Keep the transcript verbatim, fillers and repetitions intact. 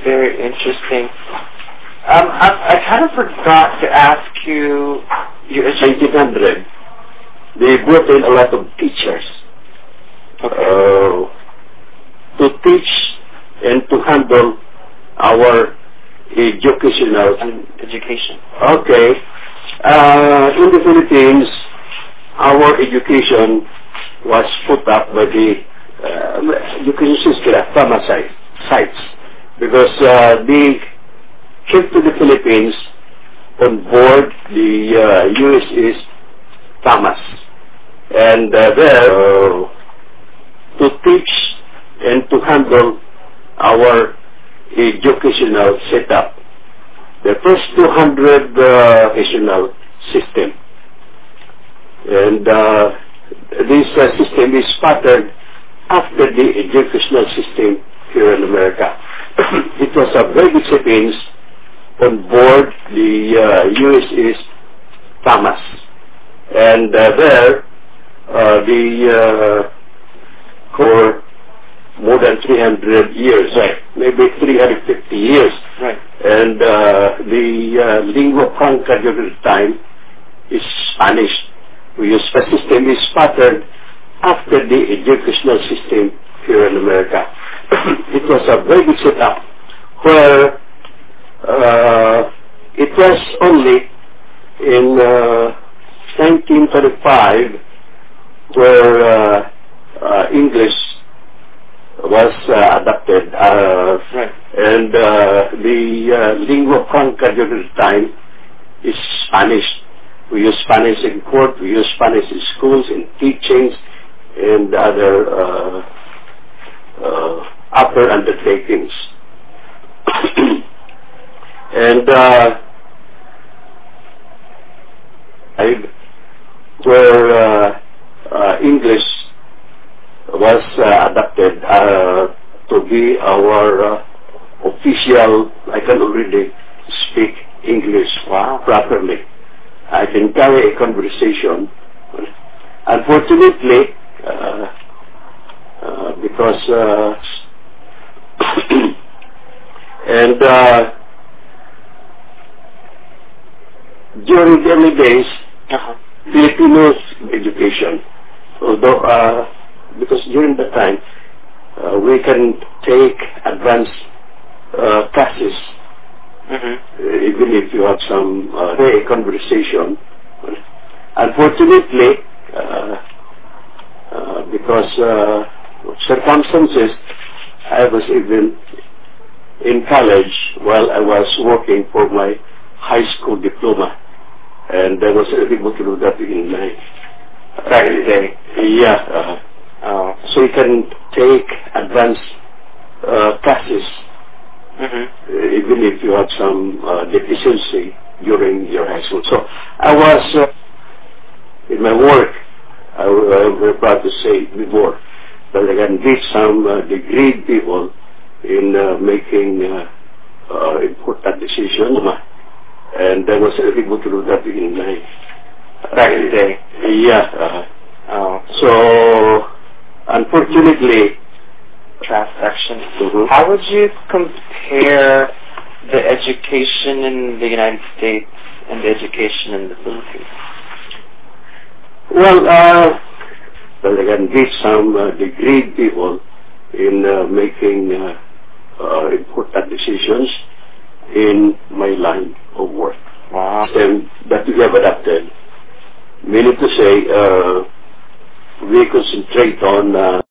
very interesting. Um, I, I kind of forgot to ask you, you nineteen hundred, they brought in a lot of teachers okay. uh, to teach and to handle our educational and education. Okay. Uh, in the Philippines, our education was put up by the uh, education system at Tama site, sites because uh, they came to the Philippines on board the uh, U S S Thomas, and uh, there uh, to teach and to handle our educational setup. The first two hundred uh, educational system, and uh, this uh, system is patterned after the educational system here in America. It was a very good Philippines on board the uh, U S S Thomas, and uh, there uh, the uh, for more than three hundred years, right. maybe three hundred fifty years. Right. And uh, the uh, lingua franca during the time is Spanish. We use the system is patterned after the educational system here in America. It was a very good setup where uh, it was only in uh, nineteen thirty-five where uh, uh, English was uh, adopted, uh, right. and uh, the uh, lingua franca during the time is Spanish. We use Spanish in court, we use Spanish in schools, in teachings, and other uh, uh, upper undertakings. And uh, I, where uh, uh, English was uh, adopted uh, to be our uh, official. I can already speak English wow. properly. I can carry a conversation. Unfortunately, uh, uh, because uh, and uh, during the early days, uh-huh. Filipinos education, although. Uh, Because during that time, uh, we can take advanced uh, classes, mm-hmm. uh, even if you have some uh, conversation. Unfortunately, uh, uh, because uh, circumstances, I was even in college while I was working for my high school diploma, and I was able to do that in my practice day. Yeah. Uh, Uh, so you can take advanced uh, classes, mm-hmm. uh, even if you have some uh, deficiency during your high school. So I was, uh, in my work, I, I'm very proud to say before, that I can teach some uh, degree people in uh, making uh, uh, important decisions. And I was able to do that in my practice day. Yeah. Uh, oh. So, unfortunately, transaction. Mm-hmm. How would you compare the education in the United States and the education in the Philippines? Well, uh, well, I can teach some uh, degree people in uh, making uh, uh, important decisions in my line of work. Wow. And that we have adapted, meaning to say, uh, we concentrate on uh,